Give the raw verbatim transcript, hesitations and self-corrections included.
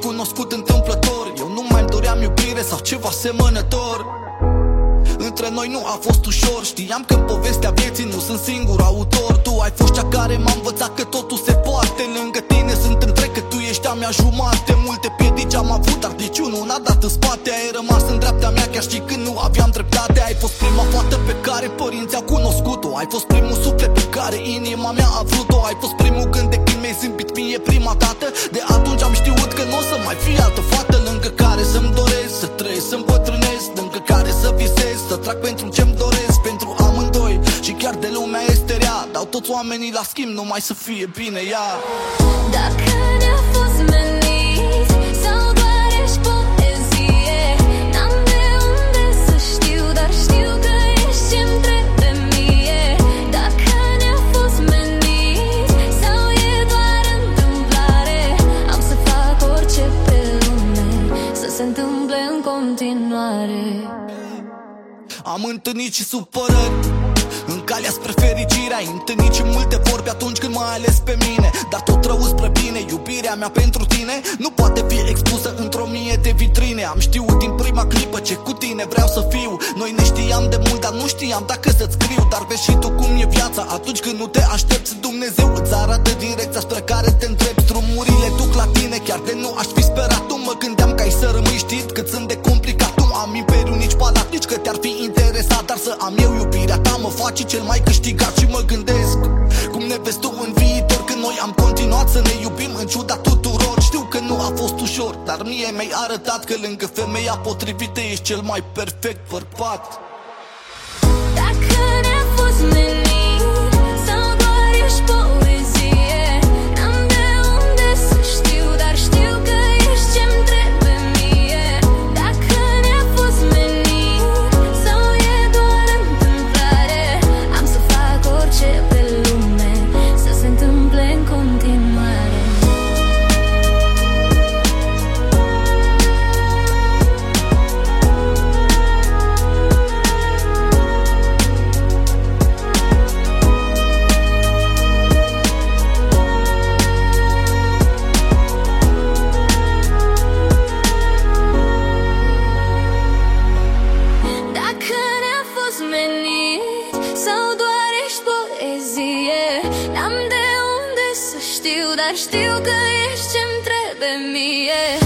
cunoscut întâmplător. Eu nu mai-mi doream iubire sau ceva semănător. Între noi nu a fost ușor. Știam că în povestea vieții nu sunt singur autor. Tu ai fost cea care m-a învățat că totul se poate. Lângă tine sunt întreg, că tu ești a mea jumate. Multe piedici am avut, dar niciunul n-a dat în spate. Ai rămas în dreapta mea chiar și când nu aveam dreptate. Ai fost prima fată pe care părinții au cunoscut-o. Ai fost primul suflet pe care inima mea a vrut-o. Ai fost primul gând de când mi-ai zâmbit mie prima dată. De atunci am știut că nu o să mai fie altă fată lângă care să-mi doresc să trăiesc, să îmbătrânesc, lângă care să visez, să trag pentru ce-mi doresc, pentru amândoi. Și chiar de lumea este rea, dau toți oamenii la schimb, numai să fie bine ea. Dacă ne-a fost menit sau doar ești poezie, n-am de unde să știu, dar știu că ești ce-mi trebuie mie. Dacă ne-a fost menit sau e doar întâmplare, am să fac orice pe lume să se întâmple în continuare. Am întâlnit și supărări în calea spre fericire. Ai întâlnit și multe vorbe atunci când m-ai ales pe mine, dar tot rău spre bine. Iubirea mea pentru tine nu poate fi expusă într-o mie de vitrine. Am știut din prima clipă ce cu tine vreau să fiu. Noi ne știam de mult, dar nu știam dacă să-ți scriu. Dar vezi și tu cum e viața atunci când nu te aștepți. Dumnezeu îți arată direcția spre care te îndrepți. Drumurile duc la tine, chiar de nu aș fi sperat. Tu mă gândeam că ai să rămâi, știind cât sunt de complicat. Nu am imperiu, nici palat, nici că te-ar fi interesat. Dar să am eu iubirea ta mă face cel mai câștigat. Și mă gândesc cum ne vezi tu în viitor, când noi am continuat să ne iubim în ciuda tuturor. Știu că nu a fost ușor, dar mie mi-ai arătat că lângă femeia potrivită ești cel mai perfect bărbat. Dacă ne-a fost menit sau doar ești poezie, n-am de unde să știu, dar știu că ești ce-mi trebuie mie. Dacă ne-a fost menit sau e doar întâmplare, am să fac orice pe lume să se întâmple în continuare. Dacă ne-a fost menit sau doar ești poezie, n-am de unde să știu, dar știu că ești ce-mi trebuie mie.